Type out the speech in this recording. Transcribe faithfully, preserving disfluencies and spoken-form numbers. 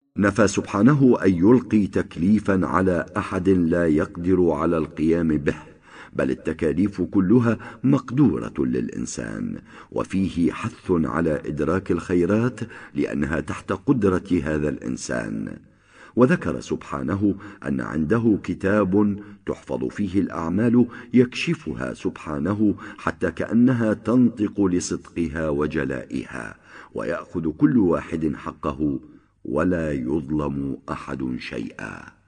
نفى سبحانه أن يلقي تكليفا على أحد لا يقدر على القيام به، بل التكاليف كلها مقدورة للإنسان، وفيه حث على إدراك الخيرات لأنها تحت قدرة هذا الإنسان. وذكر سبحانه أن عنده كتاب تحفظ فيه الأعمال يكشفها سبحانه حتى كأنها تنطق لصدقها وجلائها، ويأخذ كل واحد حقه ولا يظلم أحد شيئا.